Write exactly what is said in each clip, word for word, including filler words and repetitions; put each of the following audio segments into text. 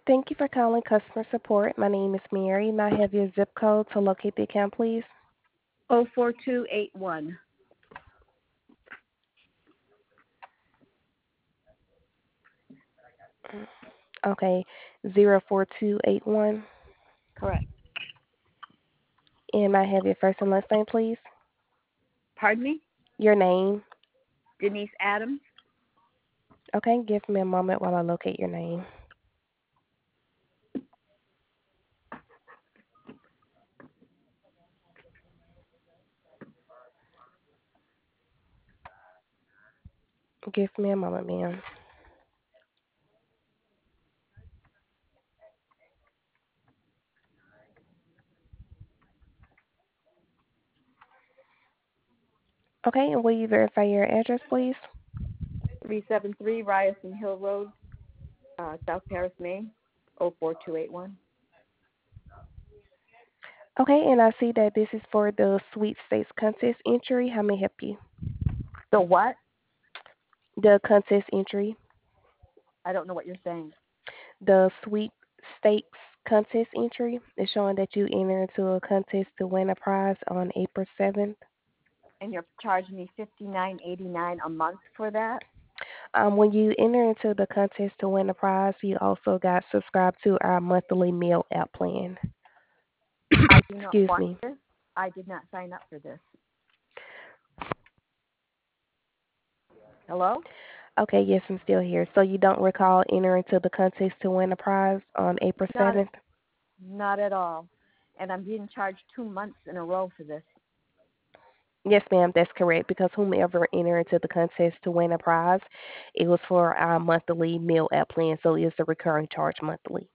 Thank you for calling customer support. My name is Mary. May I have your zip code to locate the account, please? oh four two eight one. Okay, zero four two eight one. Correct. And may I have your first and last name, please? Pardon me? Your name. Denise Adams. Okay, give me a moment while I locate your name. Give me a moment, ma'am. Okay, and will you verify your address, please? three seven three Ryerson Hill Road, uh, South Paris, Maine, oh four two eight one. Okay, and I see that this is for the sweepstakes contest entry. How may I help you? The what? The contest entry. I don't know what you're saying. The sweepstakes contest entry is showing that you enter into a contest to win a prize on April seventh. And you're charging me fifty-nine eighty-nine a month for that? Um, when you enter into the contest to win a prize, you also got subscribed to our monthly meal app plan. I do not Excuse want me. this. I did not sign up for this. Hello? Okay, yes, I'm still here. So you don't recall entering into the contest to win a prize on April Not, seventh? not at all. And I'm being charged two months in a row for this. Yes, ma'am, that's correct. Because whomever entered into the contest to win a prize, it was for our monthly meal app plan, so it's a recurring charge monthly.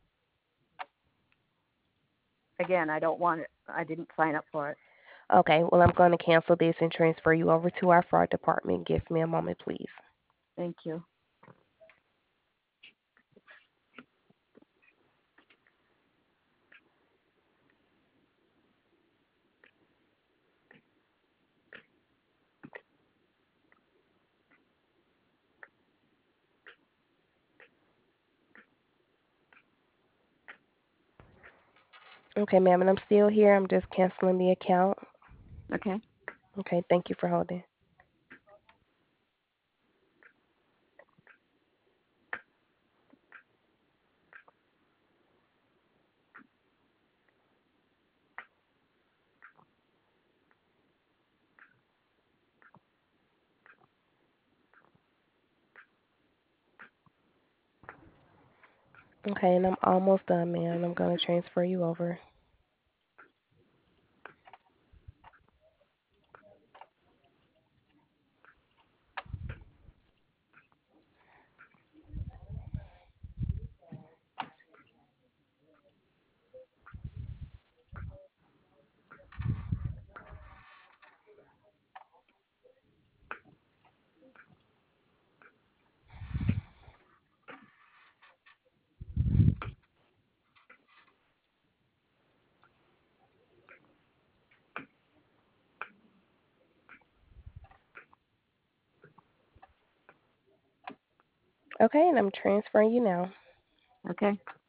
Again, I don't want it. I didn't sign up for it. Okay, well, I'm going to cancel this and transfer you over to our fraud department. Give me a moment, please. Thank you. Okay, ma'am, and I'm still here. I'm just canceling the account. Okay. Okay, thank you for holding. Okay, and I'm almost done, ma'am. I'm going to transfer you over. Okay, and I'm transferring you now. Okay.